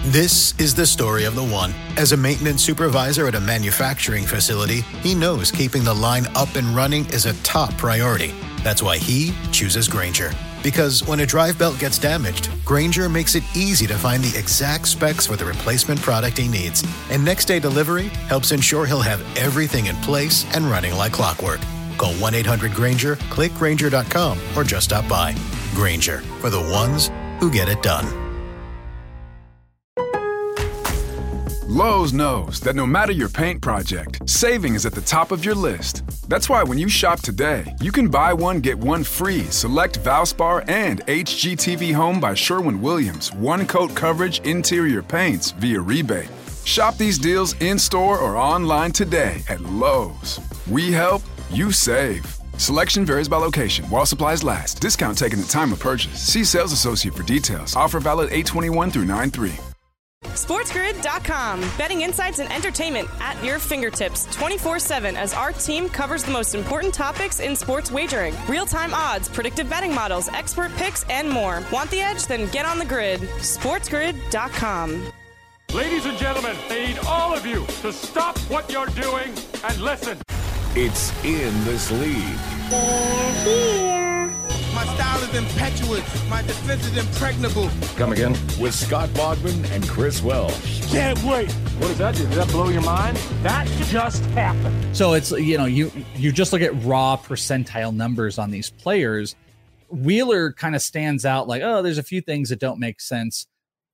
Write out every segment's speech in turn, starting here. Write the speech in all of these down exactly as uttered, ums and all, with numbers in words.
This is the story of the one. As a maintenance supervisor at a manufacturing facility, he knows keeping the line up and running is a top priority. That's why he chooses Grainger. Because when a drive belt gets damaged, Grainger makes it easy to find the exact specs for the replacement product he needs. And next day delivery helps ensure he'll have everything in place and running like clockwork. Call one eight hundred Grainger, click Grainger dot com, or just stop by. Grainger, for the ones who get it done. Lowe's knows that no matter your paint project, saving is at the top of your list. That's why when you shop today, you can buy one, get one free select Valspar and H G T V Home by Sherwin-Williams one-coat coverage interior paints via rebate. Shop these deals in-store or online today at Lowe's. We help, you save. Selection varies by location. While supplies last. Discount taken at time of purchase. See sales associate for details. Offer valid eight twenty-one through nine three. SportsGrid dot com. Betting insights and entertainment at your fingertips twenty-four seven as our team covers the most important topics in sports wagering. Real-time odds, predictive betting models, expert picks, and more. Want the edge? Then get on the grid. SportsGrid dot com. Ladies and gentlemen, I need all of you to stop what you're doing and listen. It's in this league. They're here. My style is impetuous. My defense is impregnable. Come again? With Scott Bogman and Chris Welsh. Can't wait. What does that do? Does that blow your mind? That just happened. So it's, you know, you you just look at raw percentile numbers on these players. Wheeler kind of stands out like, oh, there's a few things that don't make sense.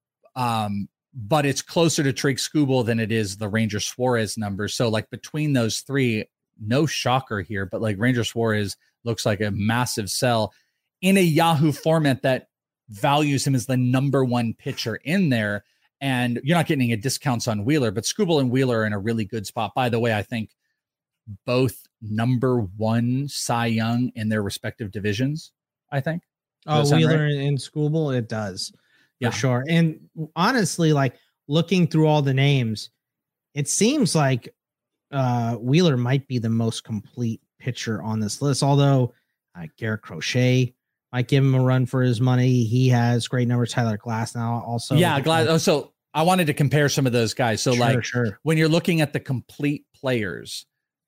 Um, but it's closer to Tariq Skubal than it is the Ranger Suarez numbers. So like between those three, no shocker here, but like Ranger Suarez looks like a massive sell in a Yahoo format that values him as the number one pitcher in there. And you're not getting any discounts on Wheeler, but Skubal and Wheeler are in a really good spot. By the way, I think both number one Cy Young in their respective divisions, I think. Oh, Wheeler right? and Skubal, it does. For yeah. sure. And honestly, like looking through all the names, it seems like uh, Wheeler might be the most complete pitcher on this list. Although uh, Garrett Crochet might give him a run for his money. He has great numbers. Tyler Glass now also. Yeah, Glass. Oh, so I wanted to compare some of those guys. So sure, like sure. when you're looking at the complete players,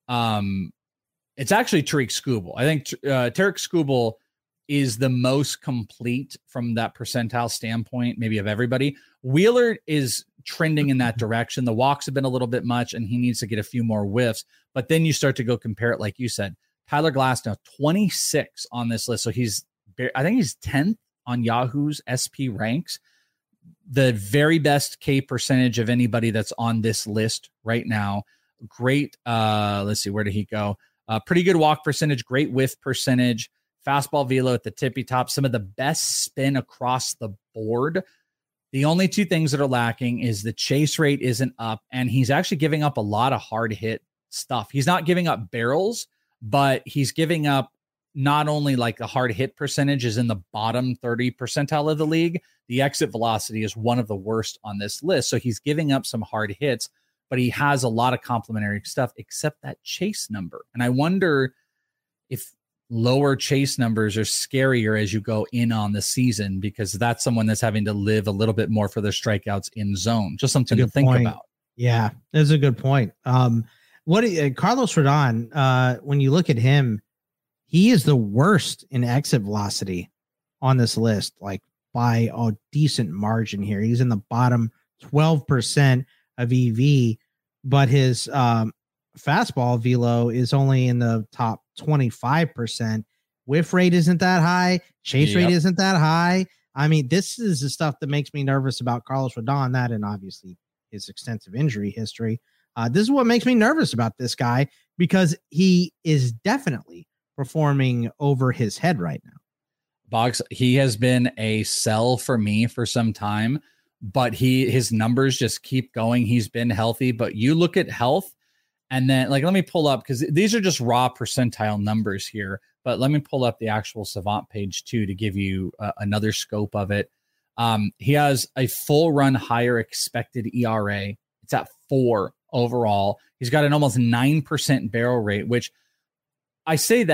um, it's actually Tariq Skubal. I think uh, Tariq Skubal is the most complete from that percentile standpoint, maybe of everybody. Wheeler is trending in that direction. The walks have been a little bit much, and he needs to get a few more whiffs. But then you start to go compare it, like you said. Tyler Glass now twenty-six on this list, so he's I think he's tenth on Yahoo's S P ranks. The very best K percentage of anybody that's on this list right now. Great. Uh, let's see, where did he go? Uh, pretty good walk percentage, great whiff percentage, fastball velo at the tippy top, some of the best spin across the board. The only two things that are lacking is the chase rate isn't up, and he's actually giving up a lot of hard hit stuff. He's not giving up barrels, but he's giving up not only like the hard hit percentage is in the bottom thirty percentile of the league, the exit velocity is one of the worst on this list. So he's giving up some hard hits, but he has a lot of complementary stuff except that chase number. And I wonder if lower chase numbers are scarier as you go in on the season, because that's someone that's having to live a little bit more for their strikeouts in zone. Just something to think point. about. Yeah, that's a good point. Um, what uh, Carlos Rodon, uh, when you look at him, he is the worst in exit velocity on this list, like by a decent margin here. He's in the bottom twelve percent of E V, but his um, fastball velo is only in the top twenty-five percent. Whiff rate isn't that high. Chase yep. rate isn't that high. I mean, this is the stuff that makes me nervous about Carlos Rodon, that and obviously his extensive injury history. Uh, this is what makes me nervous about this guy, because he is definitely performing over his head right now. Boggs, he has been a sell for me for some time, but he his numbers just keep going. He's been healthy, but you look at health, and then like let me pull up, because these are just raw percentile numbers here, but let me pull up the actual Savant page too to give you uh, another scope of it. Um, he has a full run higher expected E R A. It's at four overall. He's got an almost nine percent barrel rate, which I say that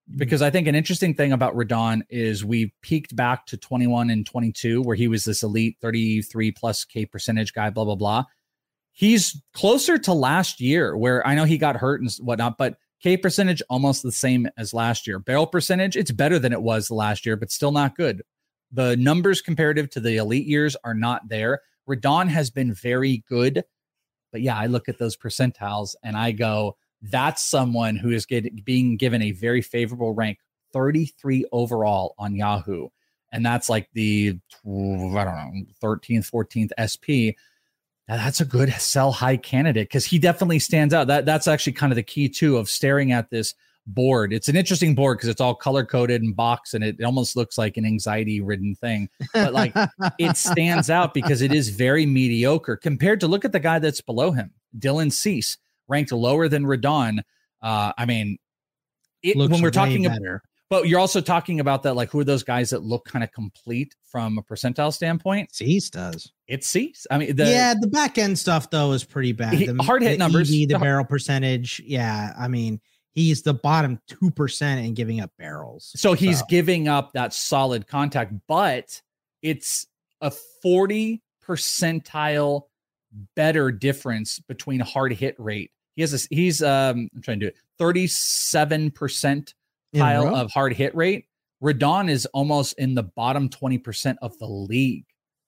because I think an interesting thing about Rodon is we peaked back to twenty-one and twenty-two, where he was this elite thirty-three plus K percentage guy, blah, blah, blah. He's closer to last year, where I know he got hurt and whatnot, but K percentage almost the same as last year. Barrel percentage, it's better than it was last year, but still not good. The numbers comparative to the elite years are not there. Rodon has been very good, but yeah, I look at those percentiles and I go, that's someone who is getting being given a very favorable rank, thirty-three overall on Yahoo. And that's like the, I don't know, thirteenth, fourteenth S P. Now that's a good sell high candidate because he definitely stands out. That That's actually kind of the key too of staring at this board. It's an interesting board because it's all color coded and boxed, and it, it almost looks like an anxiety ridden thing. But like it stands out because it is very mediocre compared to, look at the guy that's below him, Dylan Cease, ranked lower than Rodon. Uh, I mean, it, when we're talking about, but you're also talking about that, like who are those guys that look kind of complete from a percentile standpoint? Cease does. It's Cease. I mean, the, yeah, the back end stuff though is pretty bad. The hard hit the numbers, E V, the the barrel percentage. Yeah, I mean, he's the bottom two percent and giving up barrels. So he's so. giving up that solid contact, but it's a forty percentile better difference between hard hit rate. He has a, he's um I'm trying to do it thirty-seven percent pile of hard hit rate. Rodon is almost in the bottom twenty percent of the league.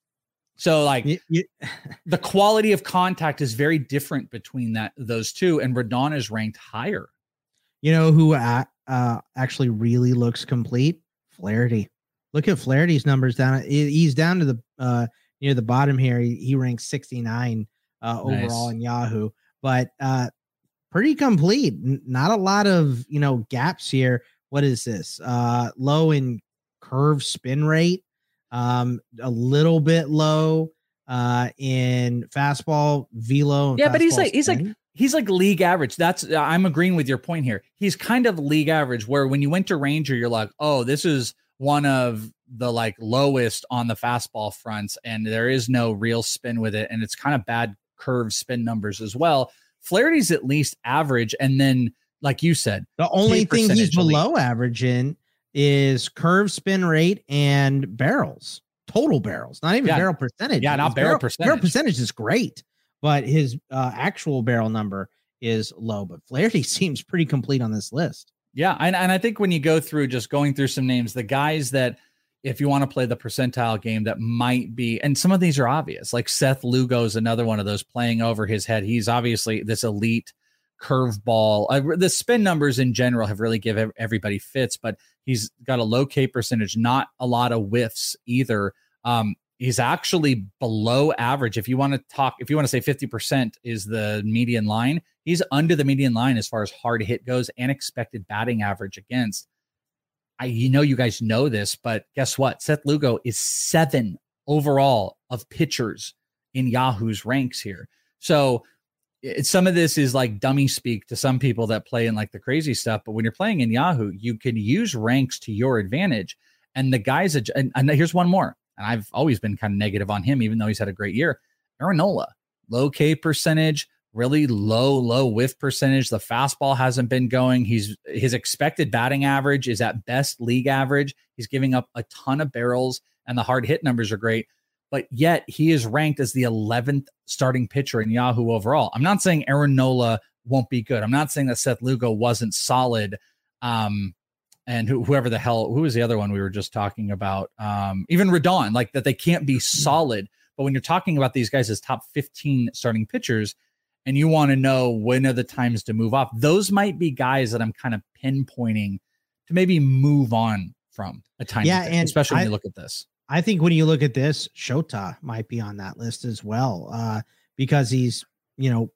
So like you, you, the quality of contact is very different between that those two, and Rodon is ranked higher. You know who uh, uh, actually really looks complete? Flaherty. Look at Flaherty's numbers down. He's down to the uh, near the bottom here. He, he ranks sixty-nine uh, Nice. overall in Yahoo, but uh, pretty complete. N- not a lot of you know gaps here. What is this? Uh, low in curve spin rate. Um, a little bit low uh, in fastball velo. And yeah, but he's fastball like he's spin. like. He's like league average. That's I'm agreeing with your point here. He's kind of league average where when you went to Ranger, you're like, oh, this is one of the like lowest on the fastball fronts, and there is no real spin with it. And it's kind of bad curve spin numbers as well. Flaherty's at least average. And then, like you said, the only thing he's below elite. average in is curve spin rate and barrels, total barrels, not even yeah. barrel percentage. Yeah, not barrel, barrel percentage. Barrel percentage is great. But his uh, actual barrel number is low. But Flaherty seems pretty complete on this list. Yeah, and, and I think when you go through, just going through some names, the guys that, if you want to play the percentile game, that might be, and some of these are obvious, like Seth Lugo is another one of those playing over his head. He's obviously this elite curveball. Uh, the spin numbers in general have really given everybody fits, but he's got a low K percentage, not a lot of whiffs either. Um, He's actually below average. If you want to talk, if you want to say fifty percent is the median line, he's under the median line as far as hard hit goes and expected batting average against. I, you know, you guys know this, but guess what? Seth Lugo is seven overall of pitchers in Yahoo's ranks here. So it, some of this is like dummy speak to some people that play in like the crazy stuff. But when you're playing in Yahoo, you can use ranks to your advantage. And the guys, and, and here's one more. And I've always been kind of negative on him, even though he's had a great year. Aaron Nola, low K percentage, really low, low whiff percentage. The fastball hasn't been going. He's his expected batting average is at best league average. He's giving up a ton of barrels, and the hard hit numbers are great. But yet he is ranked as the eleventh starting pitcher in Yahoo overall. I'm not saying Aaron Nola won't be good. I'm not saying that Seth Lugo wasn't solid. Um, And whoever the hell, who was the other one we were just talking about? Um, even Rodon, like that they can't be solid. But when you're talking about these guys as top fifteen starting pitchers, and you want to know when are the times to move off, those might be guys that I'm kind of pinpointing to maybe move on from a tiny yeah, bit, and especially when I, you look at this. I think when you look at this, Shota might be on that list as well, uh, because he's, you know,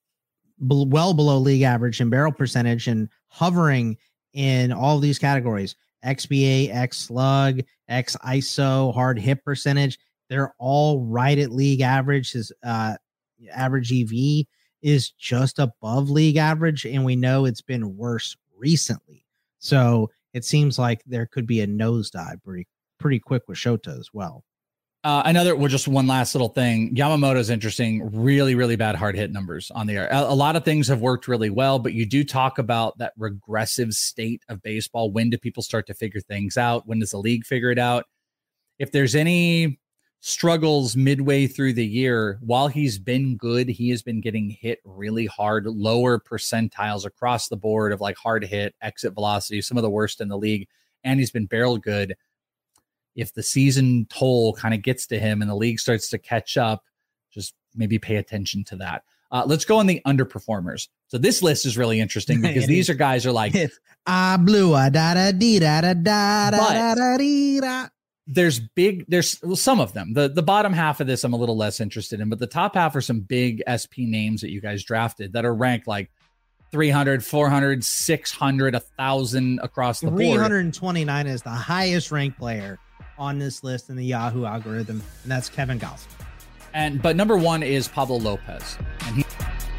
be- well below league average in barrel percentage and hovering in all of these categories: X B A, X slug, X I S O, hard hit percentage. They're all right at league average. His uh, average E V is just above league average, and we know it's been worse recently. So it seems like there could be a nosedive pretty pretty quick with Shota as well. Uh, another, well, just one last little thing. Yamamoto's interesting. Really, really bad hard hit numbers on the air. A, a lot of things have worked really well, but you do talk about that regressive state of baseball. When do people start to figure things out? When does the league figure it out? If there's any struggles midway through the year, while he's been good, he has been getting hit really hard, lower percentiles across the board of like hard hit, exit velocity, some of the worst in the league. And he's been barrel good. If the season toll kind of gets to him and the league starts to catch up, just maybe pay attention to that. Uh, let's go on the underperformers. So this list is really interesting because these are guys are like, ah, blue, da da dee da da da da da dee da. There's big, there's well, some of them. The the bottom half of this I'm a little less interested in, but the top half are some big S P names that you guys drafted that are ranked like three hundred, four hundred, six hundred, one thousand across the board. three hundred twenty-nine is the highest ranked player on this list in the Yahoo algorithm, and that's Kevin Gausman. And but number one is Pablo Lopez, and he.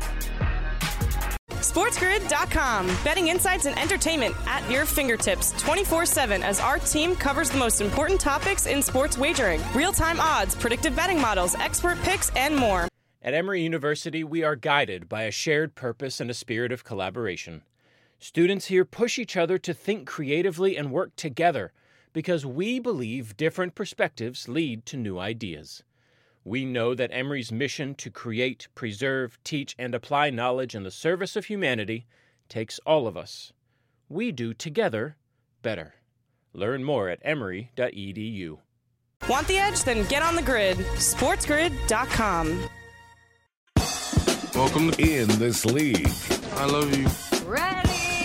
SportsGrid dot com. Betting insights and entertainment at your fingertips twenty-four seven as our team covers the most important topics in sports wagering. Real-time odds, predictive betting models, expert picks, and more. At Emory University, we are guided by a shared purpose and a spirit of collaboration. Students here push each other to think creatively and work together because we believe different perspectives lead to new ideas. We know that Emory's mission to create, preserve, teach, and apply knowledge in the service of humanity takes all of us. We do together better. Learn more at emory dot e d u. Want the edge? Then get on the grid. SportsGrid dot com. Welcome to In This League. I love you. Ready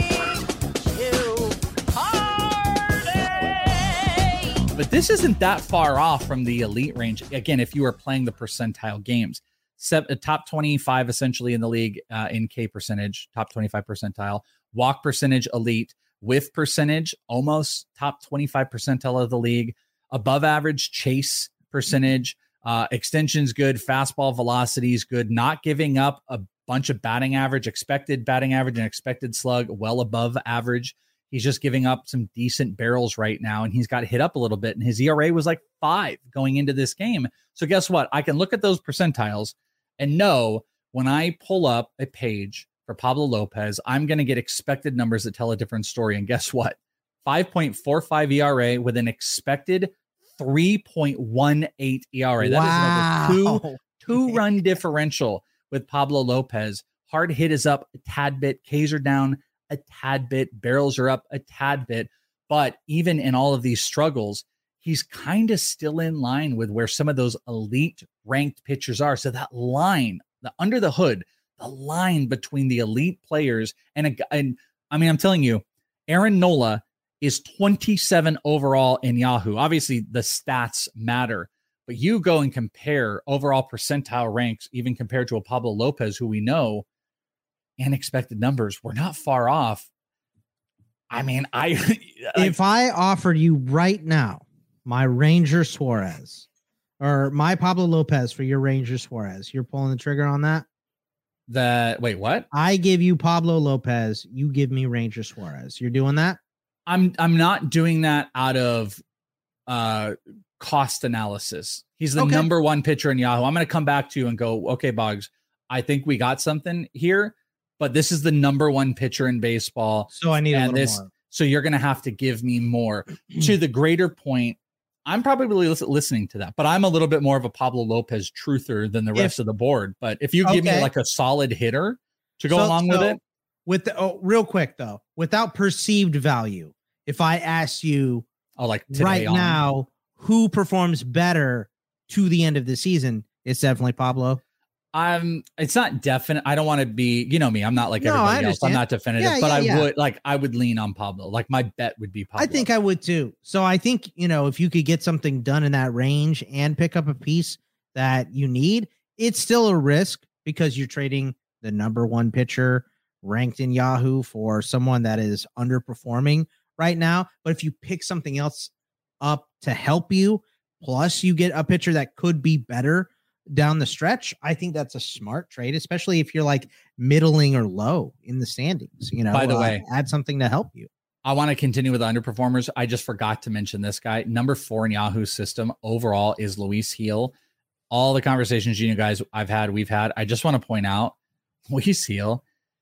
to party! But this isn't that far off from the elite range. Again, if you are playing the percentile games, Seven, top twenty-five essentially in the league uh, in K percentage, top twenty-five percentile, walk percentage elite, whiff percentage almost top twenty-five percentile of the league, above average chase percentage, uh, extensions good, fastball velocity is good, not giving up a bunch of batting average, expected batting average and expected slug well above average. He's just giving up some decent barrels right now, and he's got hit up a little bit, and his E R A was like five going into this game. So guess what? I can look at those percentiles and know when I pull up a page for Pablo Lopez, I'm going to get expected numbers that tell a different story. And guess what? five point four five E R A with an expected three point one eight E R A. That wow. is another two, two run differential with Pablo Lopez. Hard hit is up a tad bit. Ks are down a tad bit. Barrels are up a tad bit. But even in all of these struggles, he's kind of still in line with where some of those elite ranked pitchers are. So that line, the under the hood, the line between the elite players and, a, and I mean, I'm telling you, Aaron Nola is twenty-seven overall in Yahoo. Obviously, the stats matter, but you go and compare overall percentile ranks, even compared to a Pablo Lopez, who we know, and expected numbers, we're not far off. I mean, I if I offered you right now my Ranger Suarez or my Pablo Lopez for your Ranger Suarez, you're pulling the trigger on that? The wait, what? I give you Pablo Lopez, you give me Ranger Suarez. You're doing that? I'm I'm not doing that out of uh cost analysis. He's the okay. number one pitcher in Yahoo. I'm going to come back to you and go, okay, Boggs, I think we got something here, but this is the number one pitcher in baseball. So I need a little this, more. So you're going to have to give me more. To the greater point, I'm probably listening to that, but I'm a little bit more of a Pablo Lopez truther than the rest if, of the board. But if you give okay. me like a solid hitter to go so, along so with it. With the, oh, real quick though, without perceived value, if I ask you oh, like right on. now, who performs better to the end of the season, it's definitely Pablo. I'm it's not definite. I don't want to be, you know me, I'm not like no, everybody else. I'm not definitive, yeah, but yeah, I yeah. would like, I would lean on Pablo. Like my bet would be Pablo. I think I would too. So I think, you know, if you could get something done in that range and pick up a piece that you need, it's still a risk because you're trading the number one pitcher ranked in Yahoo for someone that is underperforming right now. But if you pick something else up to help you, plus you get a pitcher that could be better down the stretch, I think that's a smart trade, especially if you're like middling or low in the standings. You know, by the uh, way, add something to help you. I want to continue with the underperformers. I just forgot to mention this guy. Number four in Yahoo's system overall is Luis Heel. All the conversations you guys I've had, we've had. I just want to point out Luis Heel,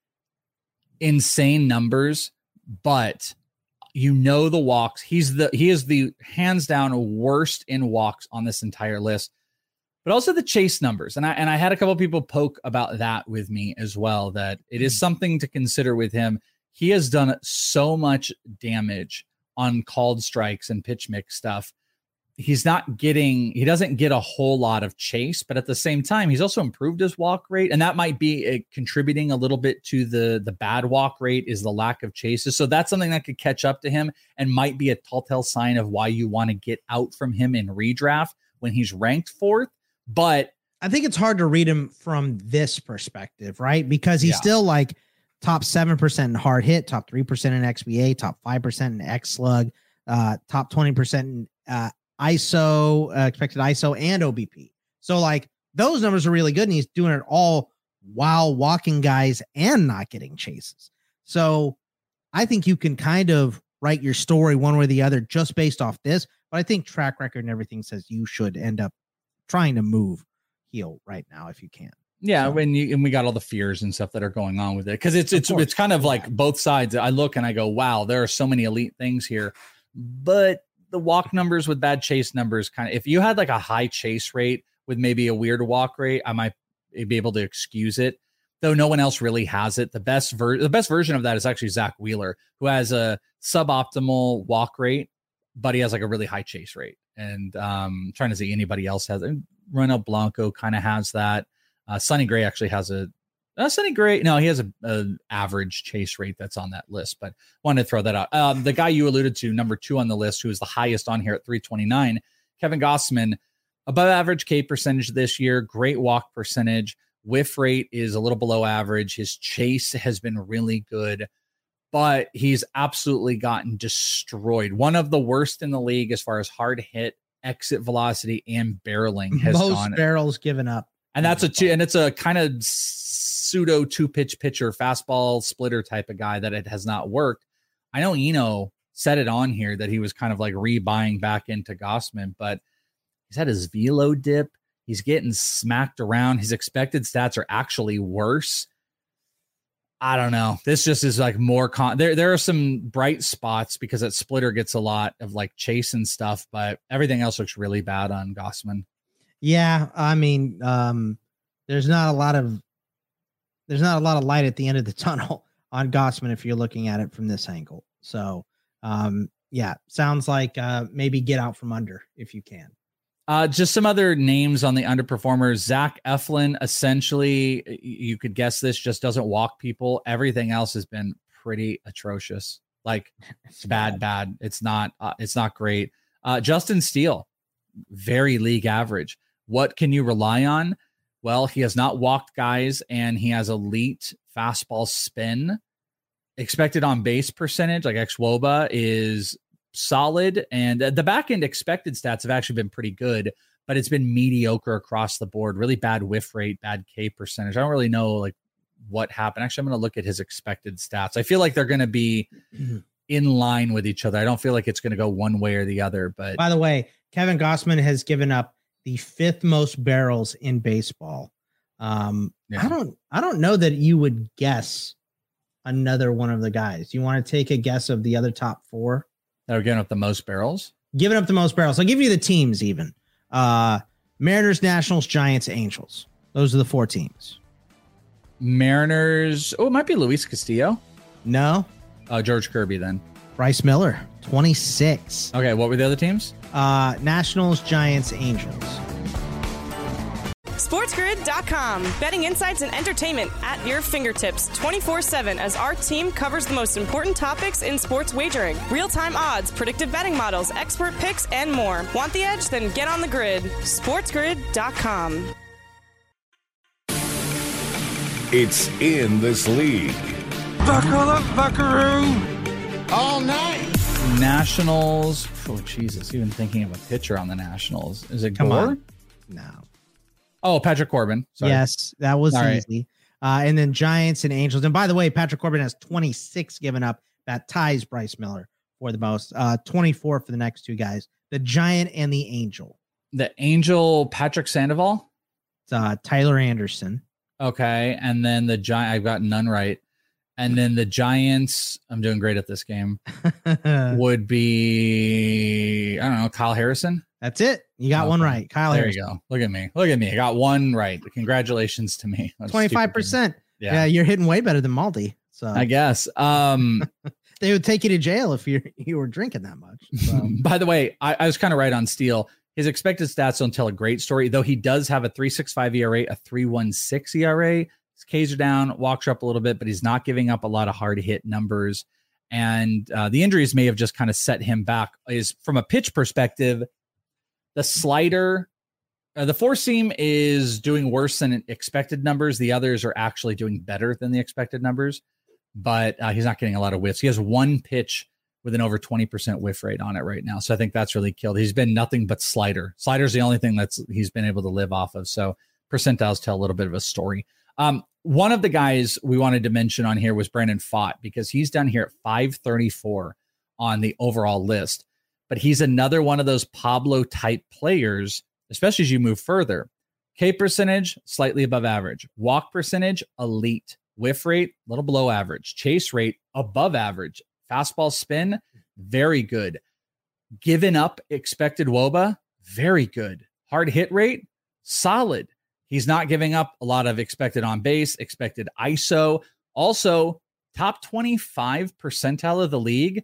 insane numbers, but you know the walks. He's the he is the hands down worst in walks on this entire list. But also the chase numbers. And I and I had a couple of people poke about that with me as well, that it is something to consider with him. He has done so much damage on called strikes and pitch mix stuff. He's not getting, he doesn't get a whole lot of chase, but at the same time, he's also improved his walk rate. And that might be a, contributing a little bit to the, the bad walk rate is the lack of chases. So that's something that could catch up to him and might be a telltale sign of why you want to get out from him in redraft when he's ranked fourth. But I think it's hard to read him from this perspective, right? Because he's Yeah. still like top seven percent in hard hit, top three percent in X B A, top five percent in X slug, uh, top twenty percent in uh, I S O, uh, expected I S O and O B P. So like those numbers are really good. And he's doing it all while walking guys and not getting chases. So I think you can kind of write your story one way or the other just based off this. But I think track record and everything says you should end up trying to move Heel right now if you can. Yeah, So- when you and we got all the fears and stuff that are going on with it, because it's it's course. it's kind of like both sides. I look and I go, wow, there are so many elite things here, but the walk numbers with bad chase numbers kind of. If you had like a high chase rate with maybe a weird walk rate, I might be able to excuse it. Though no one else really has it. The best ver- the best version of that is actually Zach Wheeler, who has a suboptimal walk rate, but he has like a really high chase rate. And um, trying to see anybody else has it. Reno Blanco kind of has that. Uh, Sonny Gray actually has a uh, Sonny Gray. No, he has a, a average chase rate that's on that list, but wanted to throw that out. Um, the guy you alluded to, number two on the list, who is the highest on here at three twenty-nine, Kevin Gossman, above average K percentage this year, great walk percentage. Whiff rate is a little below average. His chase has been really good, but he's absolutely gotten destroyed. One of the worst in the league as far as hard hit, exit velocity, and barreling has Most gone. barrels given up. And that's a two, and it's a kind of pseudo two pitch pitcher, fastball splitter type of guy that it has not worked. I know Eno said it on here that he was kind of like rebuying back into Gossman, but he's had his velo dip. He's getting smacked around. His expected stats are actually worse. I don't know. This just is like more con. There, there are some bright spots because that splitter gets a lot of like chase and stuff, but everything else looks really bad on Gossman. Yeah, I mean, um, there's not a lot of there's not a lot of light at the end of the tunnel on Gossman if you're looking at it from this angle. So, um, yeah, sounds like uh, maybe get out from under if you can. Uh, just some other names on the underperformers. Zach Eflin, essentially, you could guess this, just doesn't walk people. Everything else has been pretty atrocious. Like it's bad, bad. It's not. Uh, it's not great. Uh, Justin Steele, very league average. What can you rely on? Well, he has not walked guys, and he has elite fastball spin. Expected on base percentage, like ex-W O B A, is solid, and the back end expected stats have actually been pretty good, but it's been mediocre across the board. Really bad whiff rate, bad K percentage. I don't really know like what happened. Actually, I'm going to look at his expected stats. I feel like they're going to be in line with each other. I don't feel like it's going to go one way or the other. But by the way, Kevin Gossman has given up the fifth most barrels in baseball. Um, Yeah. I don't, I don't know that you would guess another one of the guys. You want to take a guess of the other top four? That are giving up the most barrels? Giving up the most barrels. I'll give you the teams even. Uh, Mariners, Nationals, Giants, Angels. Those are the four teams. Mariners. Oh, it might be Luis Castillo. No. Uh, George Kirby then. Bryce Miller, twenty-six. Okay, what were the other teams? Uh, Nationals, Giants, Angels. SportsGrid dot com. Betting insights and entertainment at your fingertips twenty-four seven as our team covers the most important topics in sports wagering. Real-time odds, predictive betting models, expert picks, and more. Want the edge? Then get on the grid. SportsGrid dot com. It's in this league. Buckle up, buckaroo. All night. Nationals. Oh, Jesus. Even thinking of a pitcher on the Nationals. Is it Come Gore? on. No. Oh, Patrick Corbin. Sorry. Yes, that was All right. easy. Uh, and then Giants and Angels. And by the way, Patrick Corbin has twenty-six given up. that ties Bryce Miller for the most. Uh, twenty-four for the next two guys, the Giant and the Angel. The Angel, Patrick Sandoval? It's uh, Tyler Anderson. Okay. And then the Giant, I've got none right. And then the Giants, I'm doing great at this game, would be, I don't know, Kyle Harrison. That's it. You got okay. one right. Kyle there Harrison. There you go. Look at me. Look at me. I got one right. Congratulations to me. twenty-five percent. Yeah. yeah, you're hitting way better than Maldi. So I guess. Um, they would take you to jail if you you were drinking that much. So. By the way, I, I was kind of right on Steele. His expected stats don't tell a great story, though he does have a three point six five E R A, a three point one six E R A. His Ks are down, walks are up a little bit, but he's not giving up a lot of hard hit numbers. And uh, the injuries may have just kind of set him back. Is from a pitch perspective, the slider, uh, the four seam is doing worse than expected numbers. The others are actually doing better than the expected numbers, but uh, he's not getting a lot of whiffs. He has one pitch with an over twenty percent whiff rate on it right now. So I think that's really killed. He's been nothing but slider. Slider's the only thing that's he's been able to live off of. So percentiles tell a little bit of a story. Um, one of the guys we wanted to mention on here was Brandon Pfaadt, because he's down here at five thirty-four on the overall list. But he's another one of those Pablo type players, especially as you move further. K percentage, slightly above average. Walk percentage, elite. Whiff rate, a little below average. Chase rate, above average. Fastball spin, very good. Given up expected W O B A, very good. Hard hit rate, solid. He's not giving up a lot of expected on base, expected I S O. Also, top twenty-five percentile of the league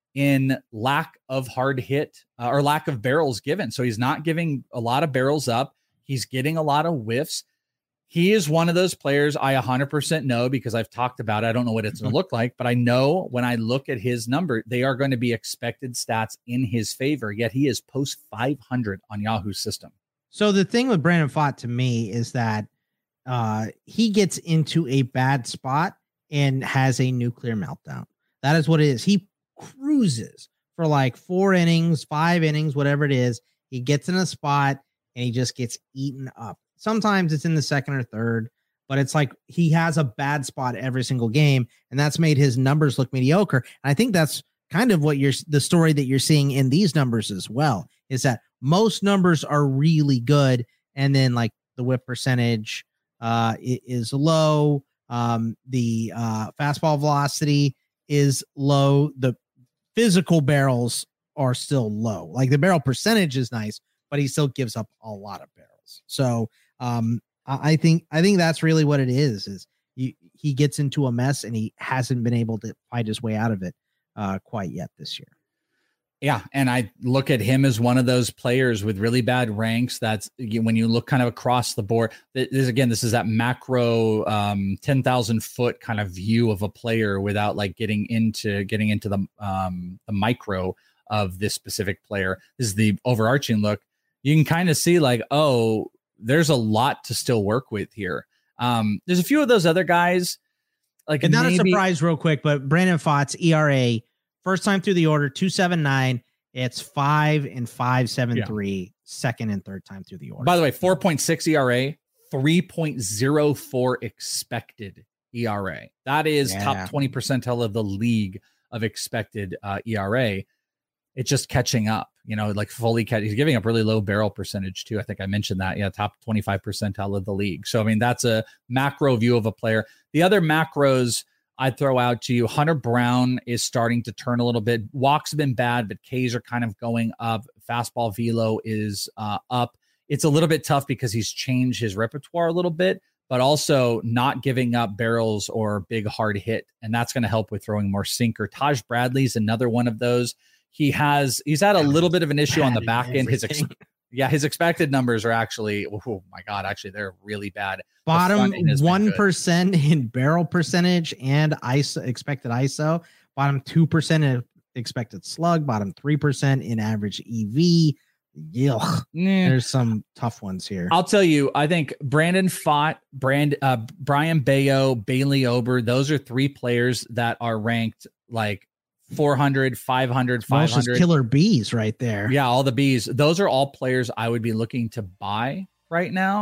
in lack of hard hit uh, or lack of barrels given. So he's not giving a lot of barrels up. He's getting a lot of whiffs. He is one of those players I one hundred percent know, because I've talked about it. I don't know what it's going to look like, but I know when I look at his number, they are going to be expected stats in his favor, yet he is post five hundred on Yahoo's system. So the thing with Brandon Pfaadt to me is that uh, he gets into a bad spot and has a nuclear meltdown. That is what it is. He cruises for like four innings, five innings, whatever it is. He gets in a spot and he just gets eaten up. Sometimes it's in the second or third, but it's like he has a bad spot every single game, and that's made his numbers look mediocre. And I think that's kind of what you're the story that you're seeing in these numbers as well, is that most numbers are really good, and then like the whip percentage uh, is low. Um, the uh, fastball velocity is low. The physical barrels are still low. Like the barrel percentage is nice, but he still gives up a lot of barrels. So um, I think I think that's really what it is. Is he, he gets into a mess and he hasn't been able to fight his way out of it uh, quite yet this year. Yeah, and I look at him as one of those players with really bad ranks. That's when you look kind of across the board. This again, this is that macro um, ten thousand foot kind of view of a player without like getting into getting into the um, the micro of this specific player. This is the overarching look. You can kind of see like, oh, there's a lot to still work with here. Um, there's a few of those other guys. Like, and not maybe, a surprise real quick, but Brandon Pfaadt's E R A first time through the order, two seven nine. It's five and five seven three. Yeah. Second and third time through the order. By the way, four point six E R A, three point oh four expected E R A. That is yeah. top twenty percentile of the league of expected uh, E R A. It's just catching up, you know, like fully catch. He's giving up really low barrel percentage too. I think I mentioned that. Yeah, top twenty-five percentile of the league. So, I mean, that's a macro view of a player. The other macros I'd throw out to you, Hunter Brown is starting to turn a little bit. Walks have been bad, but Ks are kind of going up. Fastball velo is uh, up. It's a little bit tough because he's changed his repertoire a little bit, but also not giving up barrels or big hard hit. And that's going to help with throwing more sinker. Taj Bradley's another one of those. He has, he's had a little bit of an issue on the back end. His ex- yeah, his expected numbers are actually, oh my God, actually they're really bad. Bottom one percent in barrel percentage and I S O, expected I S O. Bottom two percent in expected slug. Bottom three percent in average E V. Yuck. Nah. There's some tough ones here. I'll tell you, I think Brandon Pfaadt, Brand, uh, Brian Bayo, Bailey Ober, those are three players that are ranked like four hundred, five hundred, five hundred. Most killer bees right there. Yeah, all the bees. Those are all players I would be looking to buy right now.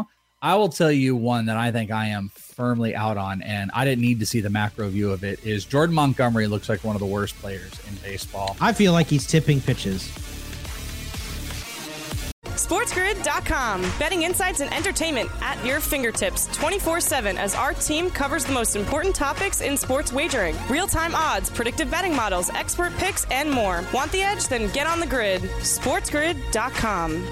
I will tell you one that I think I am firmly out on, and I didn't need to see the macro view of it, is Jordan Montgomery looks like one of the worst players in baseball. I feel like he's tipping pitches. SportsGrid dot com. Betting insights and entertainment at your fingertips twenty-four seven as our team covers the most important topics in sports wagering. Real-time odds, predictive betting models, expert picks, and more. Want the edge? Then get on the grid. SportsGrid dot com.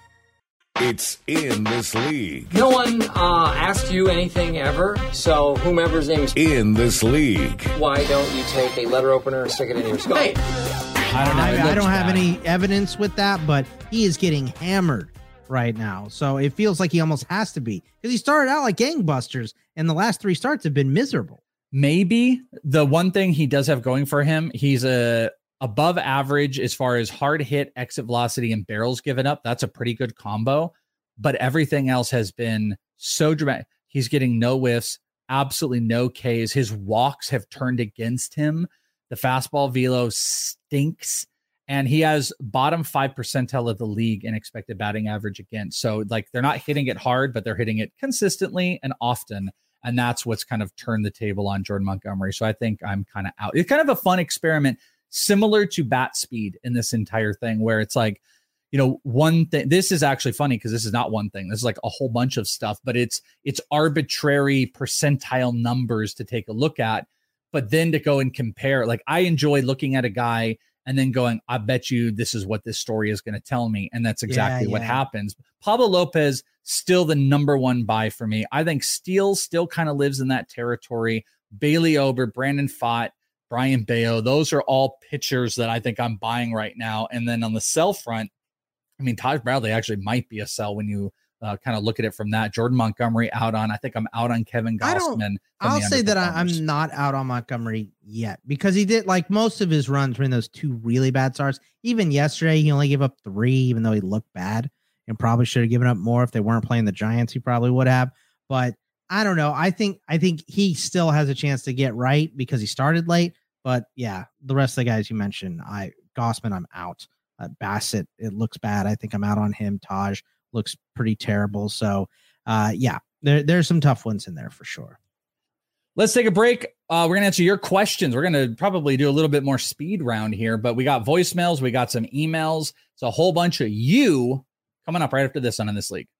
It's In This League. No one uh, asked you anything ever, so whomever's name is In This League. Why don't you take a letter opener and stick it in your skull? Hey. I don't know. I, I don't have bad. any evidence with that, but he is getting hammered right now. So it feels like he almost has to be, because he started out like gangbusters, and the last three starts have been miserable. Maybe the one thing he does have going for him, he's a above average as far as hard hit, exit velocity, and barrels given up. That's a pretty good combo, but everything else has been so dramatic. He's getting no whiffs, absolutely no Ks. His walks have turned against him. The fastball velo stinks, and he has bottom five percentile of the league in expected batting average against. So like they're not hitting it hard, but they're hitting it consistently and often. And that's what's kind of turned the table on Jordan Montgomery. So I think I'm kind of out. It's kind of a fun experiment, similar to bat speed in this entire thing, where it's like, you know, one thing, this is actually funny because this is not one thing. This is like a whole bunch of stuff, but it's, it's arbitrary percentile numbers to take a look at, but then to go and compare. Like I enjoy looking at a guy and then going, I bet you this is what this story is going to tell me. And that's exactly yeah, what yeah. happens. Pablo Lopez, still the number one buy for me. I think Steele still kind of lives in that territory. Bailey Ober, Brandon Pfaadt, Brian Bayo, those are all pitchers that I think I'm buying right now. And then on the sell front, I mean, Taj Bradley actually might be a sell when you uh, kind of look at it from that. Jordan Montgomery out on. I think I'm out on Kevin Gausman. I'll say that I, I'm not out on Montgomery yet, because he did, like, most of his runs were in those two really bad starts. Even yesterday, he only gave up three, even though he looked bad, and probably should have given up more. If they weren't playing the Giants, he probably would have. But I don't know. I think I think he still has a chance to get right because he started late. But yeah, the rest of the guys you mentioned, I Gausman, I'm out. Uh, Bassett, it looks bad. I think I'm out on him. Taj looks pretty terrible. So uh, yeah, there, there's some tough ones in there for sure. Let's take a break. Uh, we're going to answer your questions. We're going to probably do a little bit more speed round here, but we got voicemails. We got some emails. It's a whole bunch of you coming up right after this on In This League.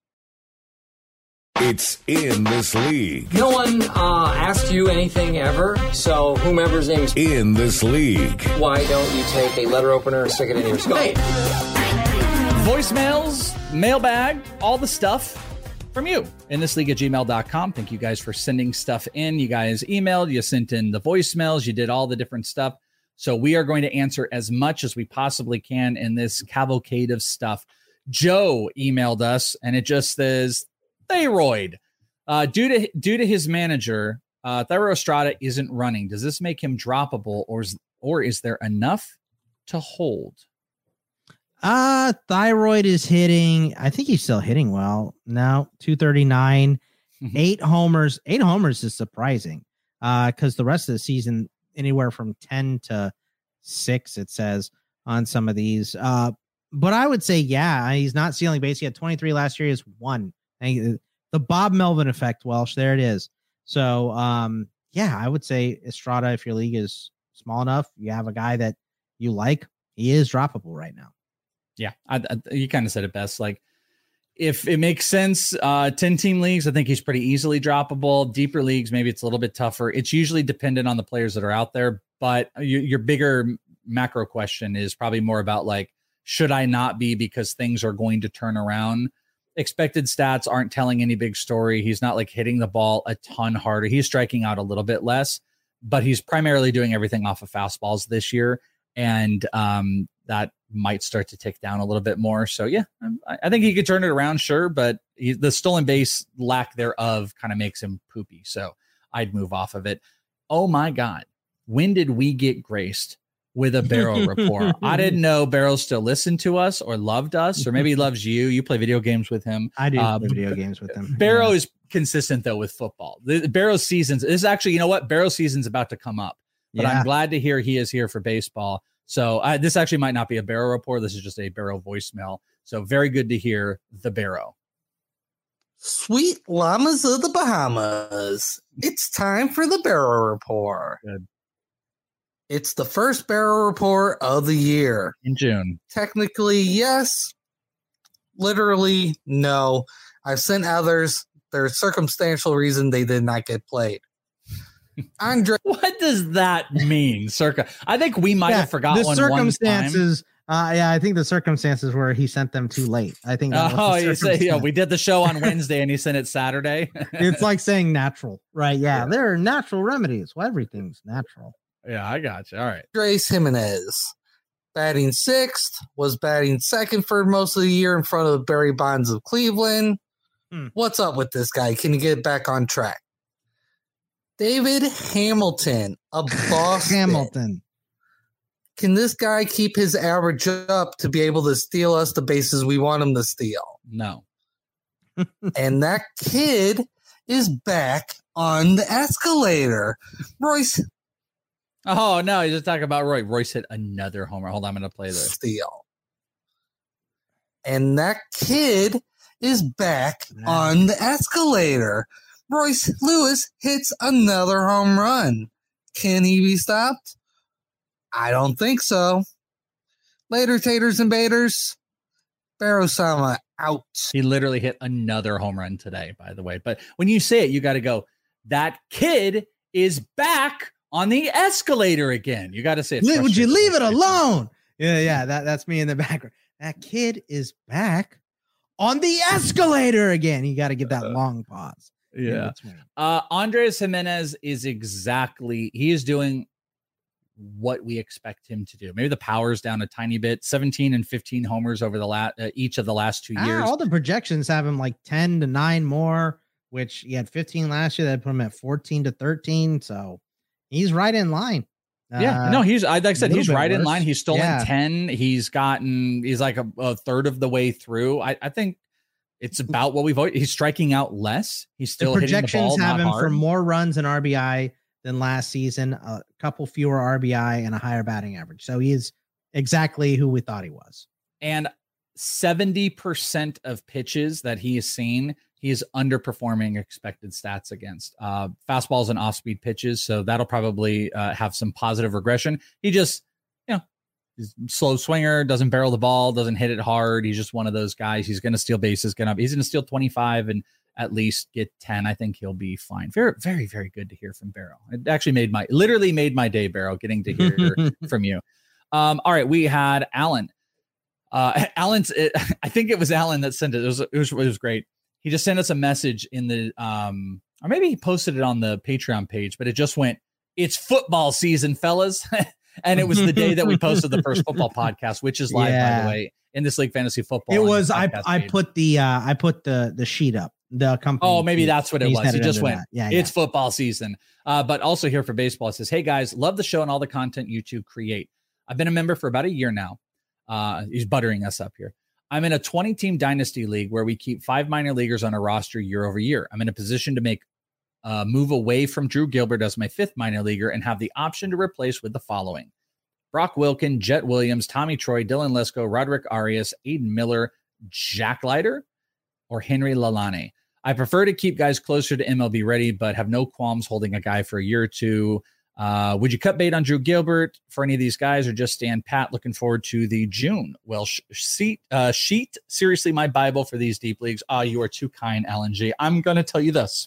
It's In This League. No one uh, asked you anything ever, so whomever's name is In This League. Why don't you take a letter opener and stick it in your skull? Hey. Voicemails, mailbag, all the stuff from you. In This League at gmail dot com. Thank you guys for sending stuff in. You guys emailed, you sent in the voicemails, you did all the different stuff. So we are going to answer as much as we possibly can in this cavalcade of stuff. Joe emailed us, and it just says, Thyroid. Uh, due to due to his manager, uh, Thairo Estrada isn't running. Does this make him droppable, or is, or is there enough to hold? Uh, Thyroid is hitting. I think he's still hitting well. No, two thirty-nine, mm-hmm. eight homers. Eight homers is surprising uh, because the rest of the season, anywhere from ten to six, it says on some of these. Uh, but I would say, yeah, he's not stealing base. He had twenty-three last year. He has one. The Bob Melvin effect, Welsh. There it is. So, um, yeah, I would say Estrada, if your league is small enough, you have a guy that you like, he is droppable right now. Yeah, I, I, you kind of said it best. Like, if it makes sense, uh, ten-team leagues, I think he's pretty easily droppable. Deeper leagues, maybe it's a little bit tougher. It's usually dependent on the players that are out there. But you, your bigger macro question is probably more about, like, should I not be because things are going to turn around? Expected stats aren't telling any big story. He's not like hitting the ball a ton harder. He's striking out a little bit less, but he's primarily doing everything off of fastballs this year. And um, that might start to tick down a little bit more. So yeah, I, I think he could turn it around. Sure. But he, the stolen base lack thereof kind of makes him poopy. So I'd move off of it. Oh my God. When did we get graced with a Barrow report? I didn't know Barrow still listened to us or loved us, or maybe he loves you. You play video games with him. I do uh, play video games with him. Barrow yeah. is consistent though with football. The Barrow seasons this is actually, you know what? Barrow season's about to come up, but yeah. I'm glad to hear he is here for baseball. So uh, this actually might not be a Barrow report. This is just a Barrow voicemail. So very good to hear the Barrow. Sweet llamas of the Bahamas. It's time for the Barrel Report. Good. It's the first Barrel Report of the year. In June. Technically, yes. Literally, no. I've sent others. There's circumstantial reason they did not get played. Andre, what does that mean? Circa. I think we might yeah, have forgotten the one circumstances. Uh, yeah, I think the circumstances were he sent them too late. I think. That oh, was you say, yeah, we did the show on Wednesday and he sent it Saturday. It's like saying natural, right? Yeah, yeah, there are natural remedies. Well, everything's natural. Yeah, I got you. All right. Andres Jimenez, batting sixth, was batting second for most of the year in front of Barry Bonds of Cleveland. Hmm. What's up with this guy? Can he get back on track? David Hamilton of Boston. Hamilton. Can this guy keep his average up to be able to steal us the bases we want him to steal? No. And that kid is back on the escalator. Royce. Oh, no. You're just talking about Roy. Royce hit another homer. Hold on. I'm going to play this. Steal. And that kid is back on the escalator. Royce Lewis hits another home run. Can he be stopped? I don't think so. Later, taters and baiters. Barrow-sama out. He literally hit another home run today, by the way. But when you say it, you got to go, that kid is back on the escalator again. You got to say it. Would you leave it alone? Yeah, yeah. That, that's me in the background. That kid is back on the escalator again. You got to get that long pause. Yeah. Uh, Andres Jimenez is exactly, he is doing what we expect him to do. Maybe the power's down a tiny bit. seventeen and fifteen homers over the last uh, each of the last two years. Ah, all the projections have him like ten to nine more, which he had fifteen last year. That put him at fourteen to thirteen. So he's right in line. Yeah, uh, no, he's I like I said, he's right worse. in line. He's stolen yeah. ten. He's gotten he's like a, a third of the way through. I, I think it's about what we've always, he's striking out less. He's still the hitting the ball. Projections have him hard. for more runs and R B I than last season, a couple fewer R B I and a higher batting average. So he is exactly who we thought he was. And seventy percent of pitches that he has seen, he is underperforming expected stats against uh, fastballs and off-speed pitches. So that'll probably uh, have some positive regression. He just, you know, he's a slow swinger, doesn't barrel the ball, doesn't hit it hard. He's just one of those guys. He's going to steal bases. Gonna he's going to steal twenty-five and at least get ten. I think he'll be fine. Very, very, very good to hear from Barrow. It actually made my, literally made my day, Barrow, getting to hear from you. Um, all right, we had Alan. Uh, Alan's, it, I think it was Alan that sent it. It was, it was, it was great. He just sent us a message in the, um, or maybe he posted it on the Patreon page, but it just went, "It's football season, fellas." And it was the day that we posted the first football podcast, which is live, yeah. by the way, in this league fantasy football. It was, I, I put the, uh, I put the, the sheet up. The company. Oh, maybe that's what it was. He just went, yeah, it's yeah. football season. Uh, but also here for baseball, it says, "Hey guys, love the show and all the content you two create. I've been a member for about a year now." Uh, he's buttering us up here. "I'm in a twenty team dynasty league where we keep five minor leaguers on a roster year over year. I'm in a position to make a move away from Drew Gilbert as my fifth minor leaguer and have the option to replace with the following: Brock Wilken, Jet Williams, Tommy Troy, Dylan Lesko, Roderick Arias, Aiden Miller, Jack Leiter, or Henry Lalane. I prefer to keep guys closer to M L B ready, but have no qualms holding a guy for a year or two. Uh, would you cut bait on Drew Gilbert for any of these guys or just stand pat? Looking forward to the June. Well, sh- sheet, uh, sheet, seriously, my Bible for these deep leagues. Ah, oh, you are too kind, Alan G. I'm going to tell you this.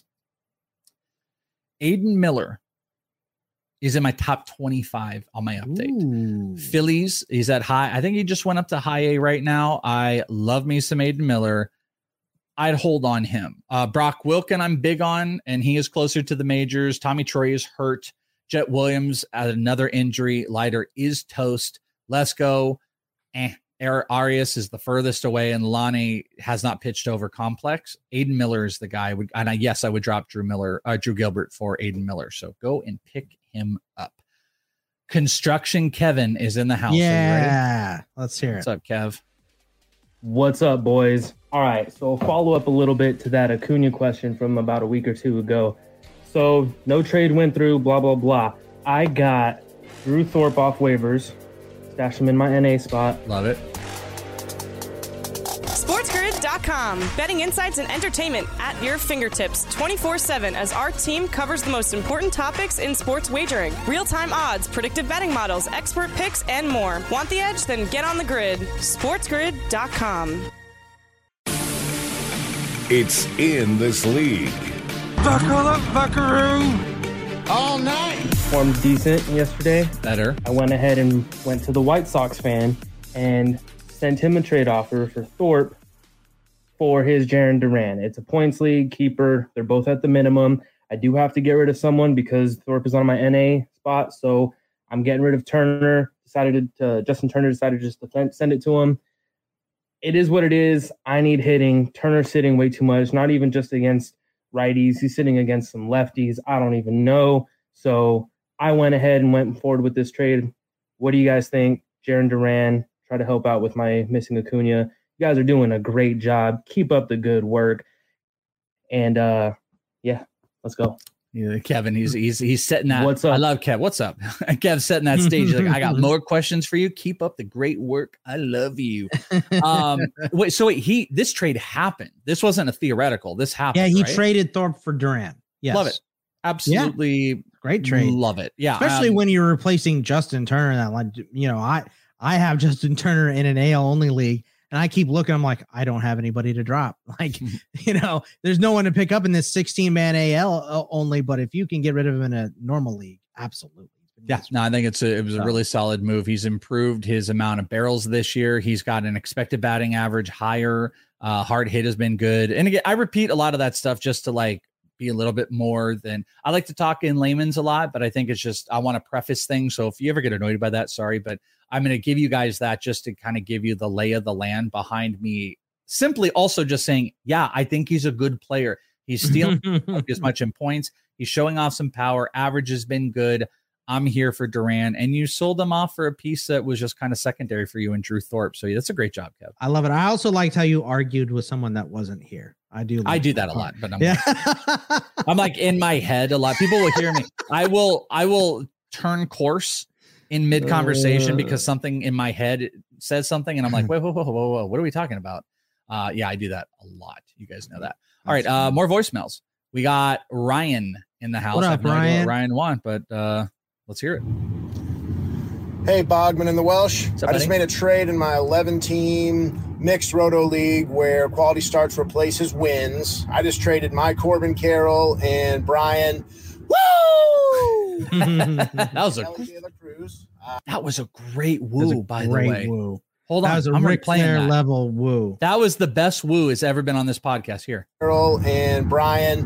Aiden Miller is in my top twenty-five on my update. Ooh. Phillies, he's at high. I think he just went up to high A right now. I love me some Aiden Miller. I'd hold on him. Uh, Brock Wilken, I'm big on, and he is closer to the majors. Tommy Troy is hurt. Jet Williams at another injury. Leiter is toast. Lesko, eh. Arias is the furthest away, and Lonnie has not pitched over complex. Aiden Miller is the guy. I would, and I, yes, I would drop Drew Miller, uh, Drew Gilbert for Aiden Miller. So go and pick him up. Construction Kevin is in the house. Yeah, let's hear What's it. What's up, Kev? What's up, boys? All right, so follow up a little bit to that Acuna question from about a week or two ago. So no trade went through, blah, blah, blah. I got Drew Thorpe off waivers, stashed him in my N A spot. Love it. SportsGrid dot com. Betting insights and entertainment at your fingertips twenty-four seven as our team covers the most important topics in sports wagering. Real-time odds, predictive betting models, expert picks, and more. Want the edge? Then get on the grid. sports grid dot com. It's in this league. Buckle up, buckaroo! All night! Performed decent yesterday. Better. I went ahead and went to the White Sox fan and sent him a trade offer for Thorpe for his Jarren Duran. It's a points league keeper. They're both at the minimum. I do have to get rid of someone because Thorpe is on my N A spot, so I'm getting rid of Turner. Decided to uh, Justin Turner decided just to send it to him. It is what it is. I need hitting. Turner's sitting way too much. Not even just against righties. He's sitting against some lefties. I don't even know. So I went ahead and went forward with this trade. What do you guys think? Jarren Duran, try to help out with my missing Acuna. You guys are doing a great job. Keep up the good work. And uh, yeah, let's go. Yeah, Kevin, he's he's he's setting that. What's up? I love Kev. What's up? Kev's setting that stage. Like, I got more questions for you. Keep up the great work. I love you. Um, wait, so wait, he this trade happened. This wasn't a theoretical. This happened. Yeah, he right? traded Thorpe for Duran. Yes. Love it. Absolutely, yeah. Great trade. Love it. Yeah, especially um, when when you're replacing Justin Turner. That like, you know, I I have Justin Turner in an A L only league. And I keep looking, I'm like, I don't have anybody to drop. Like, you know, there's no one to pick up in this sixteen man A L only. But if you can get rid of him in a normal league, absolutely. Yeah, no, I think it's a, it was a really solid move. He's improved his amount of barrels this year. He's got an expected batting average higher. Uh, hard hit has been good. And again, I repeat a lot of that stuff just to like be a little bit more than I like to talk in layman's a lot, but I think it's just, I want to preface things. So if you ever get annoyed by that, sorry, but I'm going to give you guys that just to kind of give you the lay of the land behind me. Simply also just saying, yeah, I think he's a good player. He's stealing as much in points. He's showing off some power. Average has been good. I'm here for Duran. And you sold them off for a piece that was just kind of secondary for you in Drew Thorpe. So that's a great job, Kev. I love it. I also liked how you argued with someone that wasn't here. I do. I do that a lot, but I'm, yeah. like, I'm like in my head a lot. People will hear me. I will, I will turn course in mid conversation uh, because something in my head says something and I'm like, wait, whoa, whoa, whoa, whoa, what are we talking about? Uh, yeah, I do that a lot. You guys know that. All right. Uh, more voicemails. We got Ryan in the house. What up, I have no idea Ryan? what Ryan want, but uh, let's hear it. Hey, Bogman and the Welsh. up, I just buddy? made a trade in my eleven team mixed roto league where quality starts replaces wins. I just traded my Corbin Carroll and Brian. Woo! that was a uh, that was a great woo, by the great way. Woo. Hold on, That was a I'm Ric replaying Flair that. level woo. That was the best woo has ever been on this podcast here. Carroll and Brian.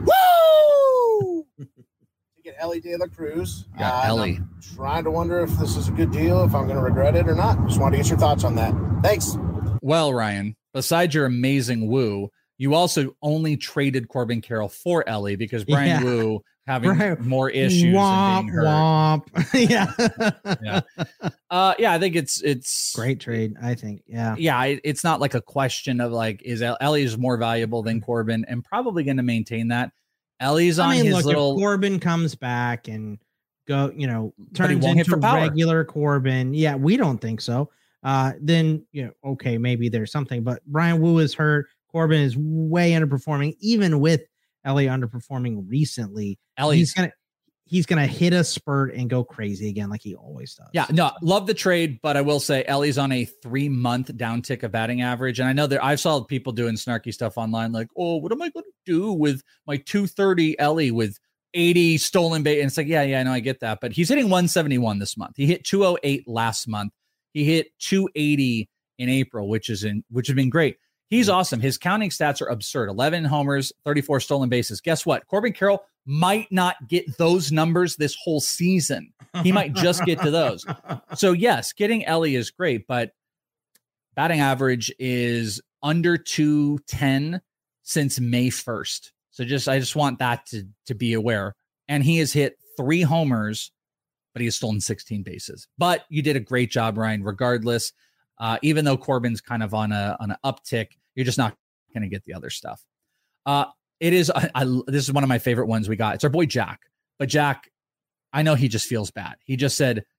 Woo! To get Ellie De La Cruz. Yeah, Uh, Ellie. I'm trying to wonder if this is a good deal, if I'm going to regret it or not. Just wanted to get your thoughts on that. Thanks. Well, Ryan, besides your amazing woo, you also only traded Corbin Carroll for Ellie because Brian Yeah. Woo having Right. more issues Womp, and being hurt. womp. yeah. Yeah. Uh, yeah, I think it's it's Great trade, I think. Yeah. Yeah, it, it's not like a question of like is El- Ellie is more valuable than Corbin and probably going to maintain that. Ellie's on I mean, his look, little. if Corbin comes back and go, you know, But he turns won't hit into for power. regular Corbin. Yeah, we don't think so. Uh, then, you know, okay, maybe there's something, but Brian Woo is hurt. Corbin is way underperforming, even with Ellie underperforming recently. Ellie's- he's gonna he's gonna hit a spurt and go crazy again, like he always does. Yeah, no, love the trade, but I will say Ellie's on a three month downtick of batting average. And I know that I saw people doing snarky stuff online like, oh, what am I going to do with my two thirty Ellie with eighty stolen base? And it's like, yeah, yeah, I know, I get that. But he's hitting one seventy-one this month. He hit two oh eight last month. He hit two eighty in April, which is in which has been great. He's awesome. His counting stats are absurd. eleven homers, thirty-four stolen bases. Guess what? Corbin Carroll might not get those numbers this whole season. He might just get to those. So yes, getting Ellie is great, but batting average is under two ten since May first. So just I just want that to, to be aware. And he has hit three homers, but he has stolen sixteen bases. But you did a great job, Ryan, regardless. Uh, even though Corbin's kind of on a on an uptick, you're just not going to get the other stuff. Uh, it is. I, I, this is one of my favorite ones we got. It's our boy Jack. But Jack, I know he just feels bad. He just said,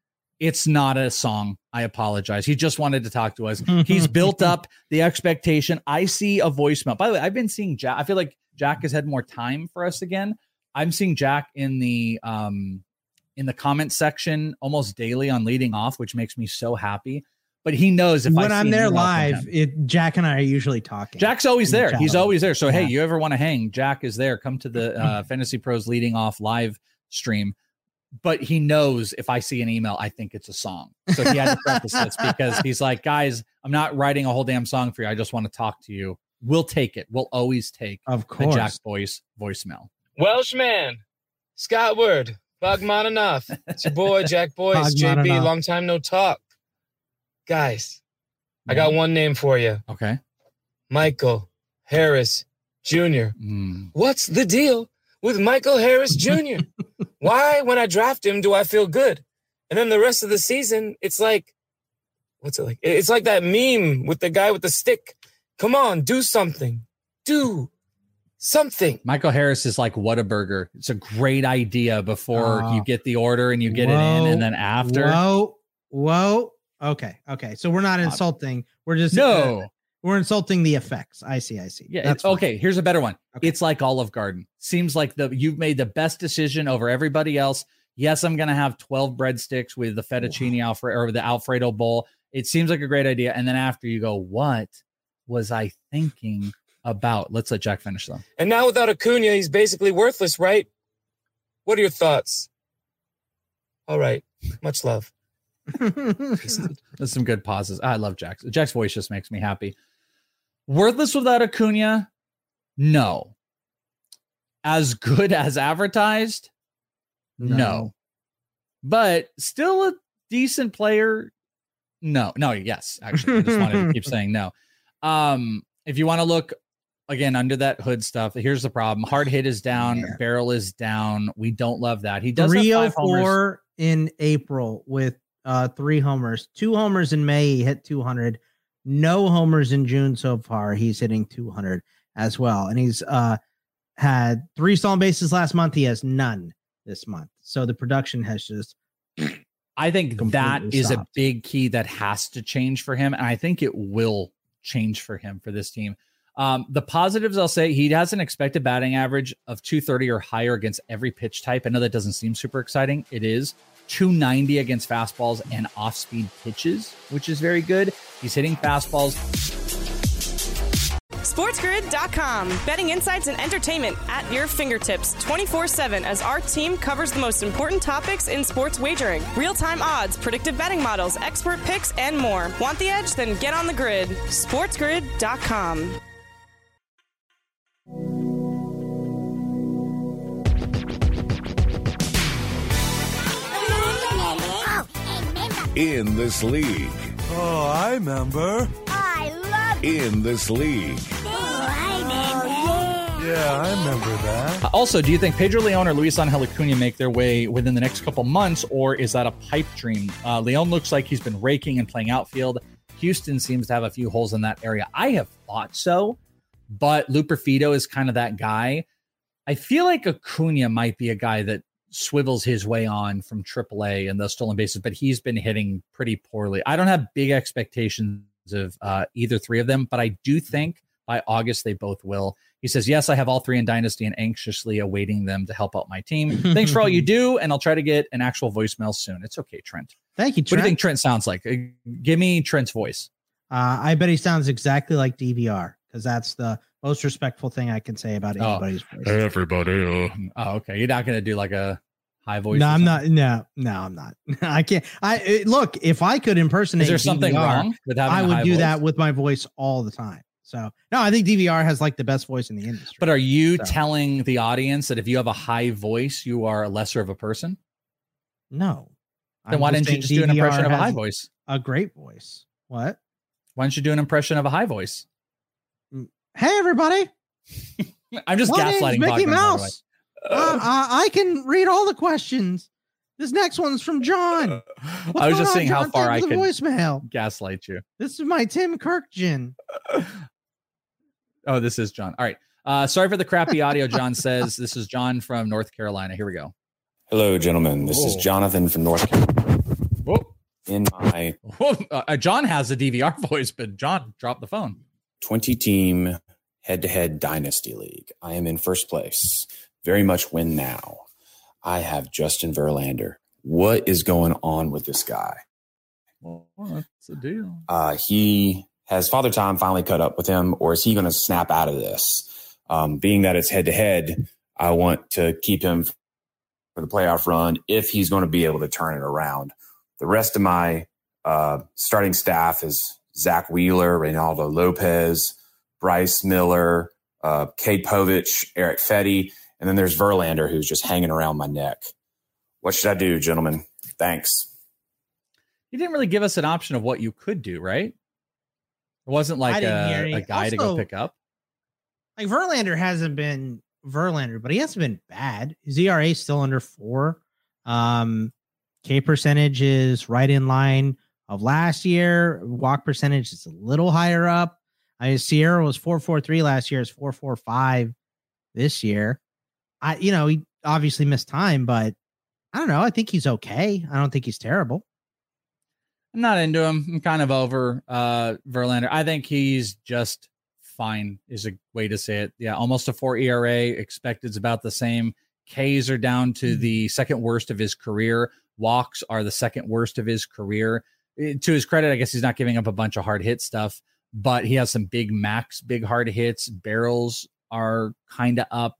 It's not a song. I apologize. He just wanted to talk to us. He's built up the expectation. I see a voicemail. By the way, I've been seeing Jack. I feel like Jack has had more time for us again. I'm seeing Jack in the um in the comment section almost daily on Leading Off, which makes me so happy. But he knows if when I I'm see there him, live, it, Jack and I are usually talking. Jack's always in the there. chat He's room. always there. So Yeah. hey, you ever want to hang? Jack is there. Come to the uh, Fantasy Pros Leading Off live stream. But he knows if I see an email, I think it's a song. So he had to preface this because he's like, guys, I'm not writing a whole damn song for you. I just want to talk to you. We'll take it. We'll always take of the course. Jack voice voicemail. Welshman, Scott Word, Bogman enough. It's your boy, Jack Boyce, J B, Bogmananoff. long time no talk. Guys, I got one name for you. Okay. Michael Harris Junior Mm. What's the deal with Michael Harris Junior? Why, when I draft him, do I feel good? And then the rest of the season, it's like, what's it like? It's like that meme with the guy with the stick. Come on, do something. Do something. Michael Harris is like Whataburger. It's a great idea before Uh, you get the order and you get it in, and then after. Whoa, whoa. Okay, okay. So we're not insulting. We're just No. uh, we're insulting the effects. I see. I see. Yeah. That's It's, okay. Here's a better one. It's like Olive Garden. Seems like the you've made the best decision over everybody else. Yes, I'm gonna have twelve breadsticks with the fettuccine Alfredo or the Alfredo bowl. It seems like a great idea. And then after you go, what was I thinking about? Let's let Jack finish though. And now without Acuna, he's basically worthless, right? What are your thoughts? All right. Much love. There's some good pauses. I love Jack's. Jack's voice just makes me happy. Worthless without Acuna? No. As good as advertised? No. No. But still a decent player? No. No, yes. Actually, I just wanted to keep saying no. Um, if you want to look again under that hood stuff, here's the problem. Hard hit is down, Yeah. barrel is down. We don't love that. He does three have oh five homers. four in April with uh three homers, two homers in May. He hit two hundred. No homers in June so far. He's hitting two hundred as well, and he's uh had three stolen bases last month. He has none this month. So the production has just. I think that completely is a stopped. big key that has to change for him. And I think it will change for him for this team. Um, the positives, I'll say, he has an expected batting average of two thirty or higher against every pitch type. I know that doesn't seem super exciting. It is. two ninety against fastballs and off-speed pitches, which is very good. He's hitting fastballs. SportsGrid dot com. Betting insights and entertainment at your fingertips twenty-four seven as our team covers the most important topics in sports wagering. Real-time odds, predictive betting models, expert picks, and more. Want the edge? Then get on the grid. SportsGrid dot com. In this league. Oh, I remember. I love In this league. Oh, I remember. Yeah, I remember that. Uh, Also, do you think Pedro Leon or Luis Angel Acuna make their way within the next couple months, or is that a pipe dream? Uh, Leon looks like he's been raking and playing outfield. Houston seems to have a few holes in that area. I have thought so, but Lou Perfido is kind of that guy. I feel like Acuna might be a guy that swivels his way on from triple A and those stolen bases, but he's been hitting pretty poorly. I don't have big expectations of uh, either three of them, but I do think by August they both will. He says, yes, I have all three in Dynasty and anxiously awaiting them to help out my team. Thanks for all you do, and I'll try to get an actual voicemail soon. It's okay, Trent. Thank you, What do Trent. you think Trent sounds like? Uh, Give me Trent's voice. Uh, I bet he sounds exactly like D V R because that's the most respectful thing I can say about Oh. anybody's voice. Hey, everybody. Oh, okay. You're not going to do like a high voice? No, or I'm something? not. No, no, I'm not. I can't. I it- look. If I could impersonate, Is there something D V R, wrong with having I a would high do voice? that with my voice all the time. So no, I think D V R has like the best voice in the industry. But are you So. telling the audience that if you have a high voice, you are a lesser of a person? No. Then I'm why just didn't you saying just do an D V R impression of a high has voice? A great voice. What? Why don't you do an impression of a high voice? Hey, everybody. I'm just My name's gaslighting Mickey Bogman, by the way. Mouse. Uh, I, I can read all the questions. This next one's from John. What's I was going just on, seeing how John? far Thank I you for could the voicemail. gaslight you. This is my Tim Kirkjian. Oh, this is John. All right. Uh, sorry for the crappy audio. John says this is John from North Carolina. Here we go. Hello, gentlemen. This is Whoa. Jonathan from North Carolina. Whoa. in my uh, John has a D V R voice, but John dropped the phone. twenty team head-to-head dynasty league. I am in first place. Very much win now. I have Justin Verlander. What is going on with this guy? Well, that's the deal. Uh, he has Father Time finally cut up with him, or is he going to snap out of this? Um, being that it's head-to-head, I want to keep him for the playoff run if he's going to be able to turn it around. The rest of my uh, starting staff is Zach Wheeler, Reynaldo Lopez, Bryce Miller, uh, Cade Povich, Eric Fetty, and then there's Verlander, who's just hanging around my neck. What should I do, gentlemen? Thanks. You didn't really give us an option of what you could do, right? It wasn't like a, a guy also, to go pick up. Like Verlander hasn't been Verlander, but he hasn't been bad. His E R A is still under four. Um, K percentage is right in line of last year. Walk percentage is a little higher up. I mean, Sierra was four four three last year. It's four four five this year. I, you know, he obviously missed time, but I don't know. I think he's okay. I don't think he's terrible. I'm not into him. I'm kind of over uh, Verlander. I think he's just fine is a way to say it. Yeah, almost a four E R A. Expected's about the same. Ks are down to the second worst of his career. Walks are the second worst of his career. To his credit, I guess he's not giving up a bunch of hard hit stuff, but he has some big max, big hard hits. Barrels are kind of up.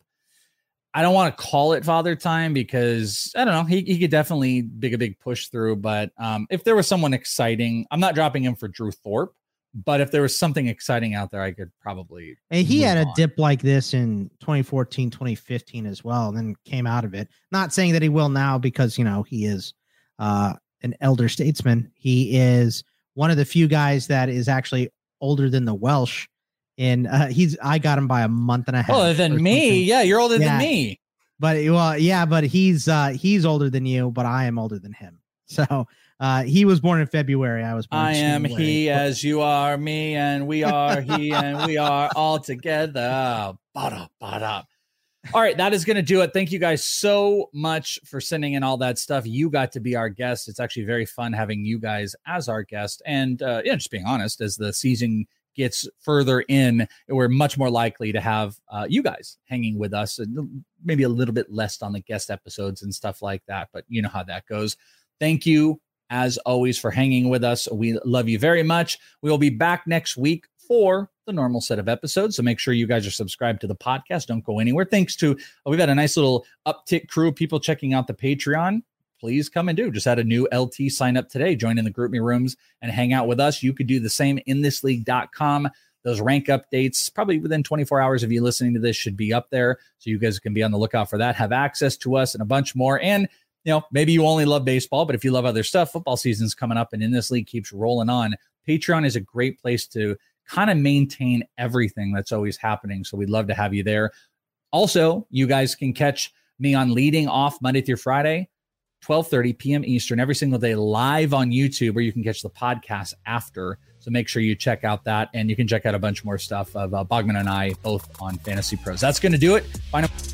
I don't want to call it Father Time because I don't know. He he could definitely big a big push through, but um, if there was someone exciting, I'm not dropping him for Drew Thorpe. But if there was something exciting out there, I could probably. And he had a on. dip like this in twenty fourteen, twenty fifteen as well, and then came out of it. Not saying that he will now because, you know, he is uh, an elder statesman. He is one of the few guys that is actually older than the Welsh. And uh, he's I got him by a month and a half. Older than me. Something. Yeah, you're older yeah. than me. But well, yeah, but he's uh, he's older than you, but I am older than him. So uh, he was born in February. I was born I in am January. he as you are me, and we are he and we are all together. Bada, bada. All right, that is going to do it. Thank you guys so much for sending in all that stuff. You got to be our guest. It's actually very fun having you guys as our guest. And uh, yeah, just being honest, as the season gets further in, we're much more likely to have uh, you guys hanging with us, and maybe a little bit less on the guest episodes and stuff like that. But you know how that goes. Thank you, as always, for hanging with us. We love you very much. We will be back next week for the normal set of episodes. So make sure you guys are subscribed to the podcast. Don't go anywhere. Thanks to, uh, we've had a nice little uptick crew of people checking out the Patreon. Please come and do. Just had a new L T sign up today. Join in the group me rooms and hang out with us. You could do the same in this league dot com. Those rank updates, probably within twenty-four hours of you listening to this, should be up there. So you guys can be on the lookout for that, have access to us and a bunch more. And, you know, maybe you only love baseball, but if you love other stuff, football season's coming up and In This League keeps rolling on. Patreon is a great place to kind of maintain everything that's always happening. So we'd love to have you there. Also, you guys can catch me on Leading Off Monday through Friday, twelve thirty p.m. Eastern, every single day, live on YouTube, where you can catch the podcast after. So make sure you check out that, and you can check out a bunch more stuff of uh, Bogman and I, both on Fantasy Pros. That's going to do it. Final.